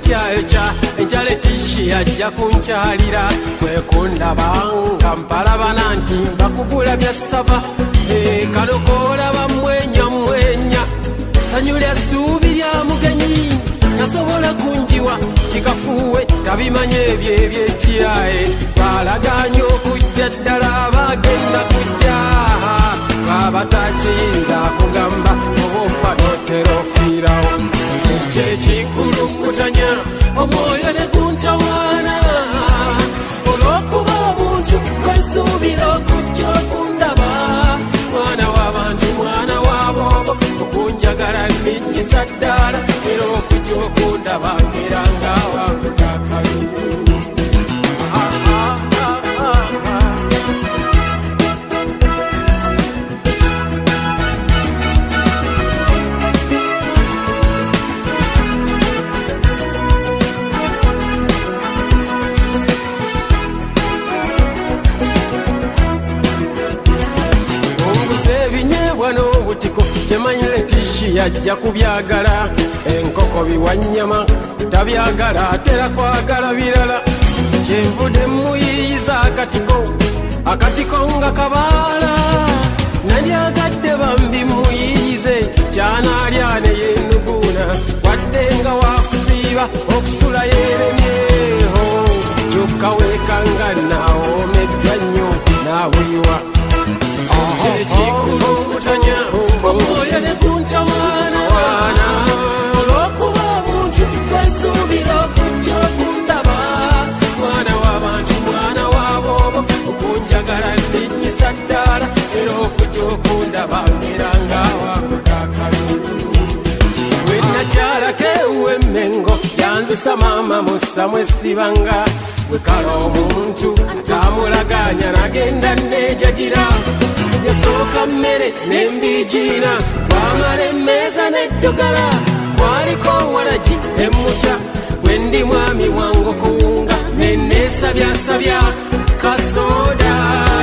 kyayokya enjala etishi ajja kunkyalira kwekundabanga mpalabana nti bakugula bya sava kano koolaba mwenya sanyu lya ssuubi lya mugenyi tasobola kunjiwa kikafuuwe tabimanye ebyekiraye balaganye okujja ddala abagenda kujja baba takiyinza kugamba obufa notera ofiirawo kyekikulungutanya omwoyo ne guntawaana olw'okuba obuntu bwesuubira okujja okundaba mwana w'abantu mwana w'aboobo okunjagala nninnyisa ddala era okujja okundaba era nga wakudakalulu kyemanyire tishi yajja kubyagala enkoko biwanyama tabyagala atera kwagala birala kyenvude muyiyiza akatiko nga kabaala nalyagadde bambi muyiyize kyanaalya ne yenuguna wadde nga wakusiiba okusula yeremyeho kyokka weekanga naawomeddwa nnyo naabuliwa kyekikulungutanya omwoyo ne guntawaana olw'okuba obuntu bwesuubira okujja okundaba mwana w'abantu mwana w'aboobo okunjagala nninnyisa ddala era okujja okundaba era nga wakudakalulu bwe nakyalako ewuwemmengo yanzisa maama musamu essibanga bwe kala omuntu tamulaganya nagenda neejagira yasooka mmere n'embijiina bwamala emmeeza n'eddugala kwaliko walagi emmutya bwe ndi mwami wange okuwunga nenneesabyasabya kasooda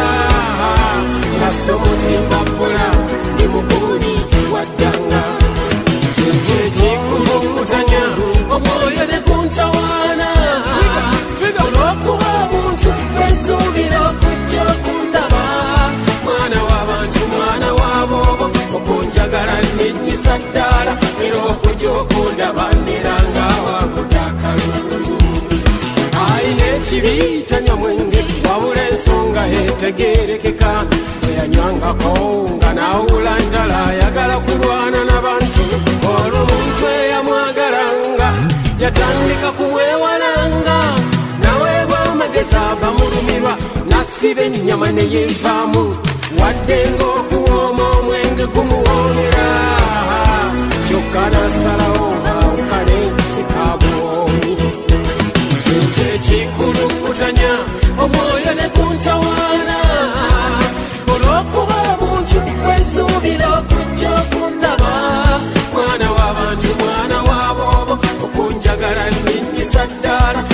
kasomutimbabbula ndi muguuli waddanga kyekikulungutanya omwoyo ne guntawaana olw'okuba obuntu bwesuubira okujja okundaba mwana w'abantu mwana w'aboobo okunjagala nninnyisa ddala era okujja okundaba nera nga wakudakalulu ayina ekibi tanywa mwenge wabula ensonga etegeerekeka eyanywangako nga naawula ntala ayagala kulwana n'abantu olwo omuntu eyamwagalanga yatandika kumwewalanga naweebwa amagezi abamulumirwa nasiba ennyama neyeevaamu wadde ng'okuwooma omwenge gumuwoomera kyokka nasalawo awukane kikabwomi kyekikulungutanya omwoyo ne guntawaana olw'okuba obuntu bwesuubira okujja okundaba mwana w'abantu mwana w'aboobo okunjagala nninnyisa ddala